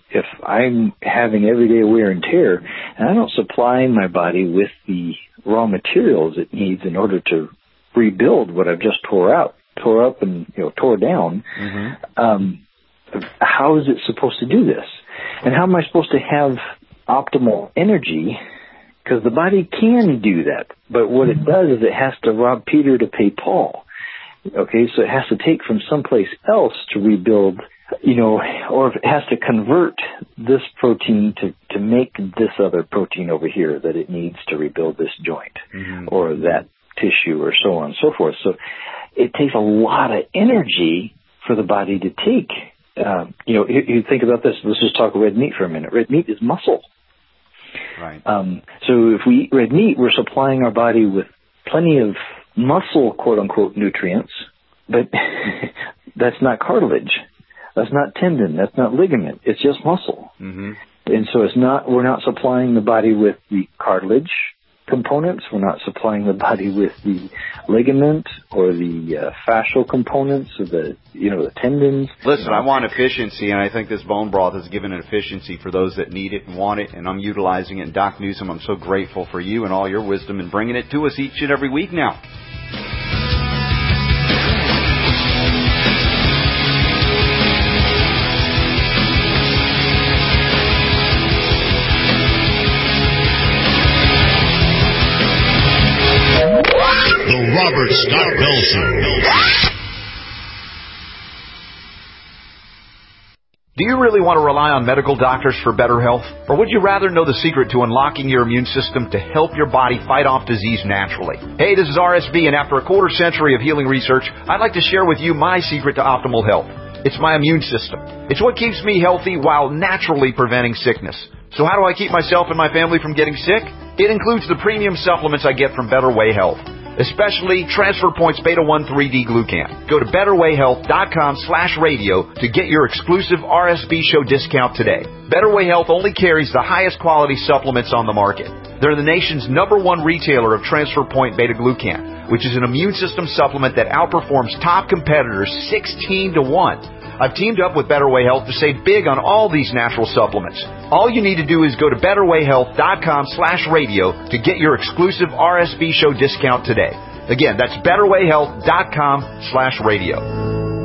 if I'm having everyday wear and tear, and I don't supply my body with the raw materials it needs in order to rebuild what I've just tore out, tore up and, you know, tore down, mm-hmm. um, how is it supposed to do this? And how am I supposed to have optimal energy? Because the body can do that, but what it does is it has to rob Peter to pay Paul. Okay, so it has to take from someplace else to rebuild, you know, or it has to convert this protein to, to make this other protein over here that it needs to rebuild this joint mm-hmm. or that tissue or so on and so forth. So it takes a lot of energy for the body to take. Uh, you know, you, you think about this. Let's just talk red meat for a minute. Red meat is muscle. Right. Um, so if we eat red meat, we're supplying our body with plenty of muscle, quote-unquote, nutrients, but that's not cartilage. That's not tendon. That's not ligament. It's just muscle. Mm-hmm. And so it's not. We're not supplying the body with the cartilage components. We're not supplying the body with the ligament or the uh, fascial components or the, you know, the tendons. Listen, I want efficiency, and I think this bone broth has given an efficiency for those that need it and want it, and I'm utilizing it. And Doc Newsom, I'm so grateful for you and all your wisdom in bringing it to us each and every week now. The Robert Scott Bell Show. Do you really want to rely on medical doctors for better health? Or would you rather know the secret to unlocking your immune system to help your body fight off disease naturally? Hey, this is R S V, and after a quarter century of healing research, I'd like to share with you my secret to optimal health. It's my immune system. It's what keeps me healthy while naturally preventing sickness. So how do I keep myself and my family from getting sick? It includes the premium supplements I get from Better Way Health, especially Transfer Points Beta one three D Glucan. Go to betterwayhealth.com slash radio to get your exclusive R S B show discount today. Better Way Health only carries the highest quality supplements on the market. They're the nation's number one retailer of Transfer Point Beta Glucan, which is an immune system supplement that outperforms top competitors sixteen to one. I've teamed up with Better Way Health to save big on all these natural supplements. All you need to do is go to betterwayhealth.com slash radio to get your exclusive R S B show discount today. Again, that's betterwayhealth.com slash radio.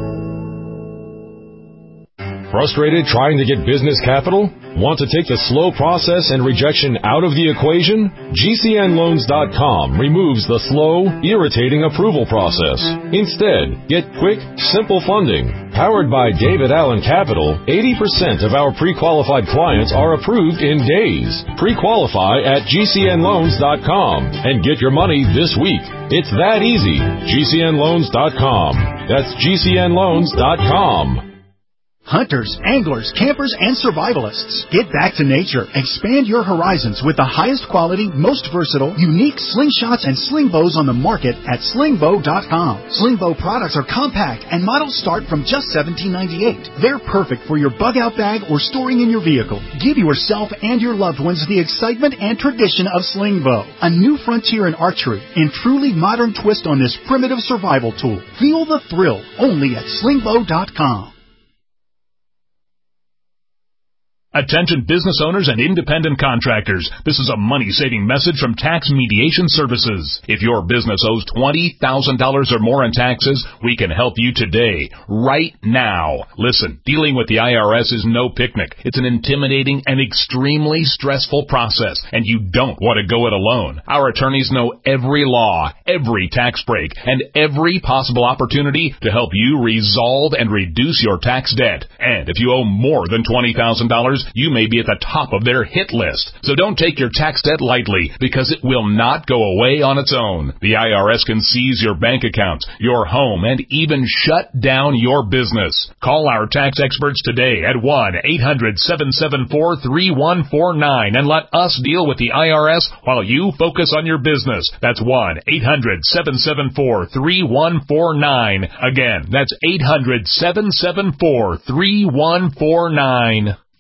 Frustrated trying to get business capital? Want to take the slow process and rejection out of the equation? G C N loans dot com removes the slow, irritating approval process. Instead, get quick, simple funding. Powered by David Allen Capital, eighty percent of our pre-qualified clients are approved in days. Pre-qualify at G C N loans dot com and get your money this week. It's that easy. G C N loans dot com. That's G C N loans dot com. Hunters, anglers, campers, and survivalists. Get back to nature. Expand your horizons with the highest quality, most versatile, unique slingshots and sling bows on the market at sling bow dot com. Sling bow products are compact and models start from just seventeen ninety-eight. They're perfect for your bug out bag or storing in your vehicle. Give yourself and your loved ones the excitement and tradition of sling bow, a new frontier in archery and truly modern twist on this primitive survival tool. Feel the thrill only at sling bow dot com. Attention business owners and independent contractors. This is a money-saving message from Tax Mediation Services. If your business owes twenty thousand dollars or more in taxes, we can help you today, right now. Listen, dealing with the I R S is no picnic. It's an intimidating and extremely stressful process, and you don't want to go it alone. Our attorneys know every law, every tax break, and every possible opportunity to help you resolve and reduce your tax debt. And if you owe more than twenty thousand dollars, you may be at the top of their hit list. So don't take your tax debt lightly, because it will not go away on its own. The I R S can seize your bank accounts, your home, and even shut down your business. Call our tax experts today at one eight hundred seven seven four three one four nine and let us deal with the I R S while you focus on your business. That's one eight hundred seven seven four three one four nine. Again, that's eight hundred seven seven four three one four nine.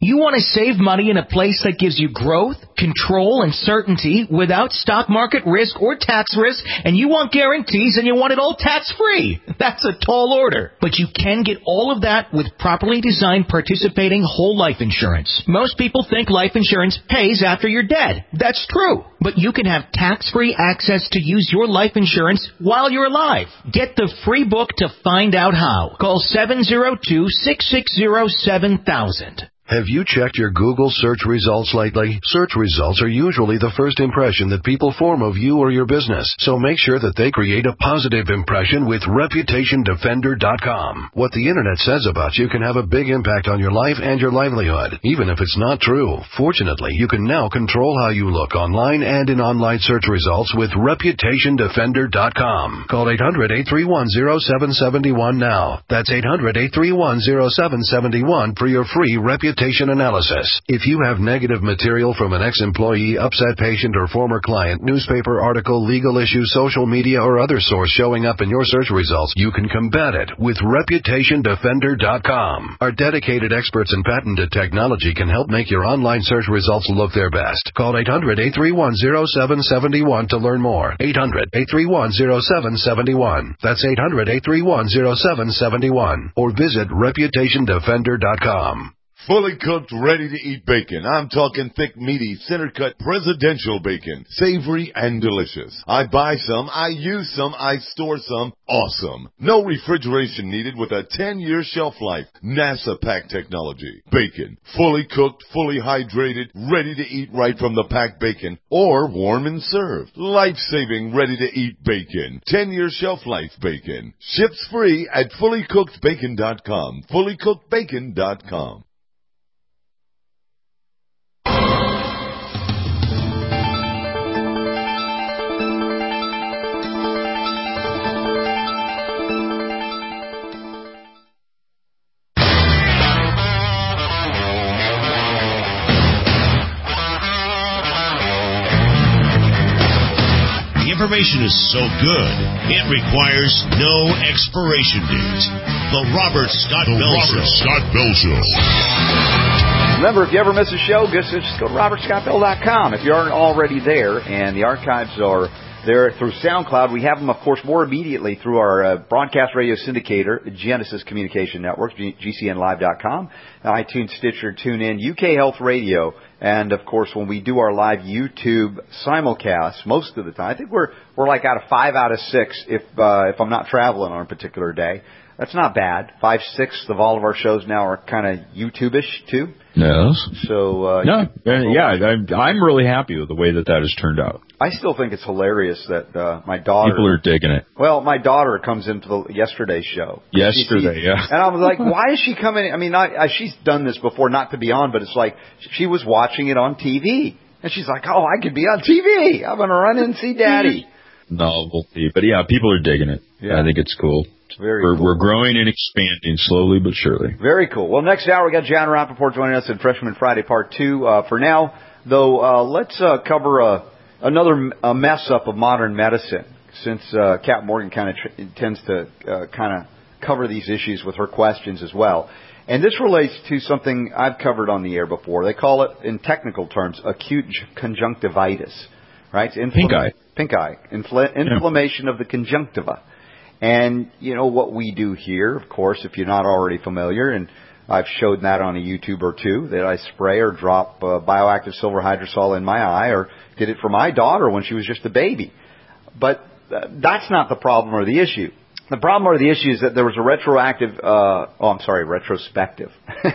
You want to save money in a place that gives you growth, control, and certainty without stock market risk or tax risk, and you want guarantees and you want it all tax-free. That's a tall order. But you can get all of that with properly designed participating whole life insurance. Most people think life insurance pays after you're dead. That's true. But you can have tax-free access to use your life insurance while you're alive. Get the free book to find out how. Call seven zero two, six six zero, seven thousand. Have you checked your Google search results lately? Search results are usually the first impression that people form of you or your business, so make sure that they create a positive impression with Reputation Defender dot com. What the Internet says about you can have a big impact on your life and your livelihood, even if it's not true. Fortunately, you can now control how you look online and in online search results with Reputation Defender dot com. Call eight hundred, eight three one, zero seven seven one now. That's eight hundred, eight three one, zero seven seven one for your free Reputation analysis. If you have negative material from an ex-employee, upset patient, or former client, newspaper article, legal issue, social media, or other source showing up in your search results, you can combat it with Reputation Defender dot com. Our dedicated experts in patented technology can help make your online search results look their best. Call eight hundred, eight three one, zero seven seven one to learn more. eight hundred, eight three one, zero seven seven one. That's eight hundred, eight three one, zero seven seven one. Or visit Reputation Defender dot com. Fully cooked, ready-to-eat bacon. I'm talking thick, meaty, center-cut presidential bacon. Savory and delicious. I buy some, I use some, I store some. Awesome. No refrigeration needed with a ten-year shelf life. NASA pack technology. Bacon. Fully cooked, fully hydrated, ready to eat right from the packed bacon. Or warm and served. Life-saving, ready-to-eat bacon. ten-year shelf life bacon. Ships free at fully cooked bacon dot com. fully cooked bacon dot com. Information is so good, it requires no expiration date. The Robert Scott the Bell Robert Show. Scott Bell Show. Remember, if you ever miss a show, just, just go to robert scott bell dot com. If you aren't already there, and the archives are there through SoundCloud, we have them, of course, more immediately through our uh, broadcast radio syndicator, Genesis Communication Network, G C N live dot com, iTunes, Stitcher, TuneIn, U K Health Radio, and, of course, when we do our live YouTube simulcast, most of the time, I think we're we're like out of five out of six if uh, if I'm not traveling on a particular day. That's not bad. Five-sixths of all of our shows now are kind of YouTube-ish, too. Yes. So, uh, no, yeah, I'm, I'm really happy with the way that that has turned out. I still think it's hilarious that uh, my daughter... People are digging it. Well, my daughter comes into the yesterday's show. Yesterday, she, yeah. And I was like, why is she coming? I mean, not, uh, she's done this before, not to be on, but it's like she was watching it on T V. And she's like, oh, I could be on T V. I'm going to run in and see Daddy. Novelty. But, yeah, people are digging it. Yeah. I think it's cool. Very we're, cool. We're growing and expanding slowly but surely. Very cool. Well, next hour we got John Rappaport joining us in Freshman Friday Part two. Uh, for now, though, uh, let's uh, cover uh, another a mess up of modern medicine, since uh, Kat Morgan kind of tr- tends to uh, kind of cover these issues with her questions as well. And this relates to something I've covered on the air before. They call it, in technical terms, acute conjunctivitis. Right? Infl- pink eye. Pink eye. Infl- inflammation yeah. of the conjunctiva. And, you know, what we do here, of course, if you're not already familiar, and I've showed that on a YouTube or two, that I spray or drop uh, bioactive silver hydrosol in my eye, or did it for my daughter when she was just a baby. But uh, that's not the problem or the issue. The problem or the issue is that there was a retroactive, uh, oh, I'm sorry, retrospective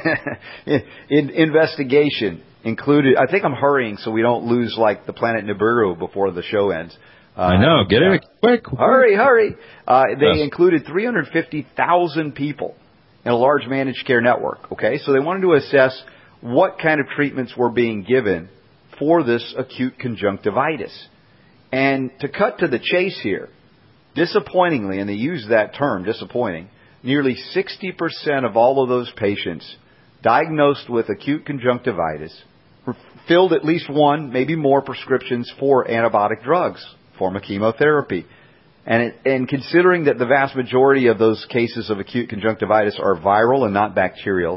in, investigation included. I think I'm hurrying so we don't lose, like, the planet Nibiru before the show ends. Uh, I know. Get it quick. Hurry, hurry. Uh, they yes. included three hundred fifty thousand people in a large managed care network. Okay, so they wanted to assess what kind of treatments were being given for this acute conjunctivitis. And to cut to the chase here, disappointingly, and they use that term, disappointing, nearly sixty percent of all of those patients diagnosed with acute conjunctivitis filled at least one, maybe more prescriptions for antibiotic drugs, form of chemotherapy. And, it, and considering that the vast majority of those cases of acute conjunctivitis are viral and not bacterial,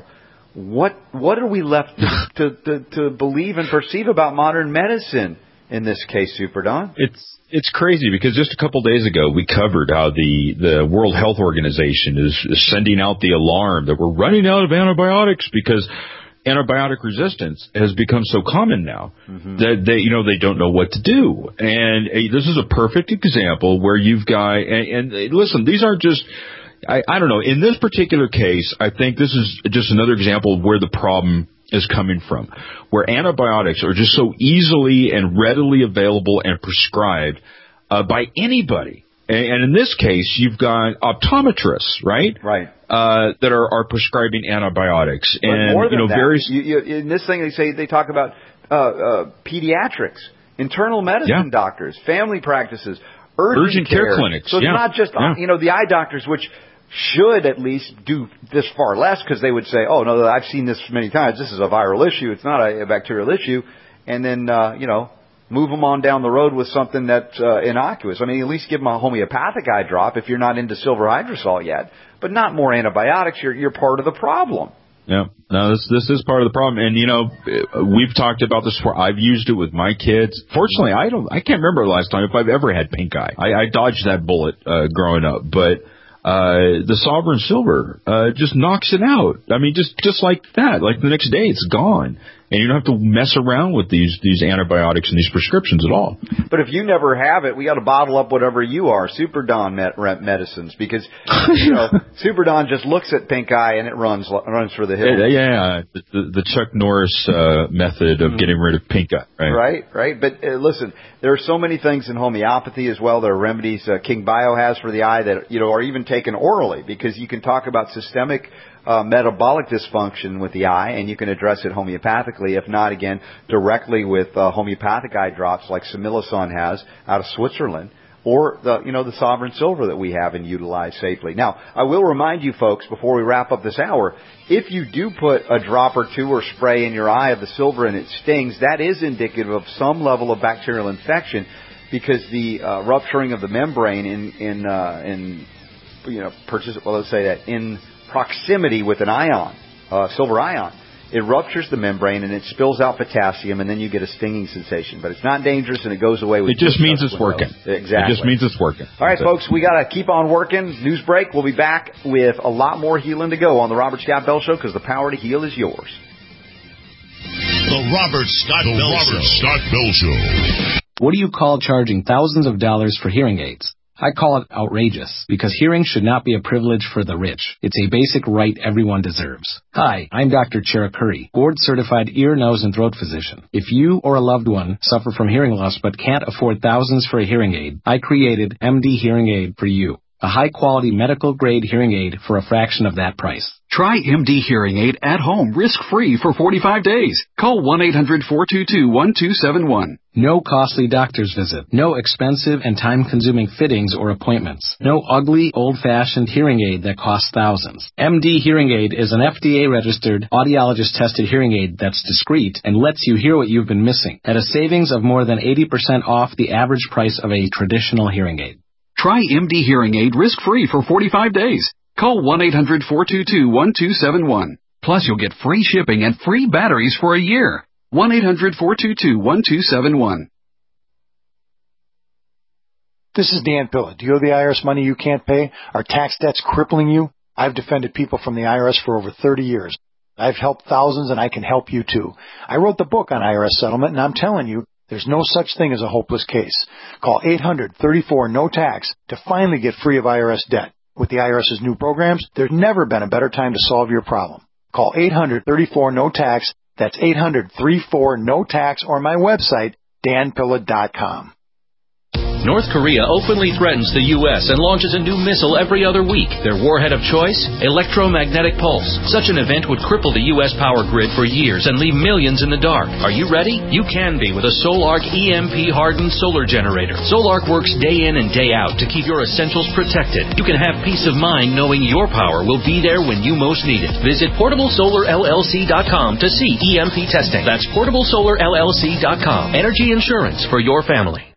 what what are we left to, to, to believe and perceive about modern medicine in this case, Super Don? It's it's crazy because just a couple days ago we covered how the, the World Health Organization is, is sending out the alarm that we're running out of antibiotics because antibiotic resistance has become so common now mm-hmm. that they, you know, they don't know what to do. And uh, this is a perfect example where you've got, and, and uh, listen, these aren't just, I, I don't know, in this particular case, I think this is just another example of where the problem is coming from, where antibiotics are just so easily and readily available and prescribed uh, by anybody. And in this case, you've got optometrists, right? Right. Uh, that are, are prescribing antibiotics. But and, more than you know, that, various... you, you, in this thing they say, they talk about uh, uh, pediatrics, internal medicine yeah. doctors, family practices, urgent, urgent care. care clinics. So it's yeah. not just, yeah. you know, the eye doctors, which should at least do this far less because they would say, oh, no, I've seen this many times. This is a viral issue. It's not a, a bacterial issue. And then, uh, you know, move them on down the road with something that's uh, innocuous. I mean, at least give them a homeopathic eye drop if you're not into silver hydrosol yet, but not more antibiotics. You're, you're part of the problem. Yeah, no, this this is part of the problem, and you know, we've talked about this before. I've used it with my kids. Fortunately, I don't, I can't remember the last time if I've ever had pink eye. I, I dodged that bullet uh, growing up, but uh the Sovereign Silver uh just knocks it out. I mean, just just like that, like the next day it's gone. And you don't have to mess around with these these antibiotics and these prescriptions at all. But if you never have it, we got to bottle up whatever you are, Super Don med- medicines, because you know Super Don just looks at pink eye and it runs runs for the hills. Yeah, yeah, the, the Chuck Norris uh, method of mm. getting rid of pink eye. Right, right. right. But uh, listen, there are so many things in homeopathy as well. There are remedies uh, King Bio has for the eye that you know are even taken orally, because you can talk about systemic Uh, metabolic dysfunction with the eye, and you can address it homeopathically, if not, again, directly with uh, homeopathic eye drops like Similison has out of Switzerland, or the, you know, the Sovereign Silver that we have and utilize safely. Now, I will remind you folks, before we wrap up this hour, if you do put a drop or two or spray in your eye of the silver and it stings, that is indicative of some level of bacterial infection, because the uh, rupturing of the membrane in, in, uh, in you know, purchase, well, let's say that in proximity with an ion, uh, silver ion, it ruptures the membrane and it spills out potassium, and then you get a stinging sensation. But it's not dangerous, and it goes away with. It just means it's working. Exactly. It just means it's working. All right, That's folks, it. we got to keep on working. News break. We'll be back with a lot more healing to go on the Robert Scott Bell Show, because the power to heal is yours. The Robert Scott the Bell Robert Show. Scott Bell Show. What do you call charging thousands of dollars for hearing aids? I call it outrageous, because hearing should not be a privilege for the rich. It's a basic right everyone deserves. Hi, I'm Doctor Chirakuri, board-certified ear, nose, and throat physician. If you or a loved one suffer from hearing loss but can't afford thousands for a hearing aid, I created M D Hearing Aid for you. A high-quality medical-grade hearing aid for a fraction of that price. Try M D Hearing Aid at home, risk-free for forty-five days. Call one eight hundred four two two one two seven one. No costly doctor's visit. No expensive and time-consuming fittings or appointments. No ugly, old-fashioned hearing aid that costs thousands. M D Hearing Aid is an F D A-registered, audiologist-tested hearing aid that's discreet and lets you hear what you've been missing at a savings of more than eighty percent off the average price of a traditional hearing aid. Try M D Hearing Aid risk-free for forty-five days. Call one eight hundred four two two one two seven one. Plus, you'll get free shipping and free batteries for a year. one eight hundred four two two one two seven one. This is Dan Pilla. Do you owe the I R S money you can't pay? Are tax debts crippling you? I've defended people from the I R S for over thirty years. I've helped thousands, and I can help you too. I wrote the book on I R S settlement, and I'm telling you, there's no such thing as a hopeless case. Call eight hundred thirty-four no tax to finally get free of I R S debt. With the I R S's new programs, there's never been a better time to solve your problem. Call eight hundred thirty-four no tax. That's eight hundred thirty-four no tax, or my website, dan pilla dot com. North Korea openly threatens the U S and launches a new missile every other week. Their warhead of choice? Electromagnetic pulse. Such an event would cripple the U S power grid for years and leave millions in the dark. Are you ready? You can be with a Solarc E M P-hardened solar generator. Solarc works day in and day out to keep your essentials protected. You can have peace of mind knowing your power will be there when you most need it. Visit portable solar L L C dot com to see E M P testing. That's portable solar L L C dot com. Energy insurance for your family.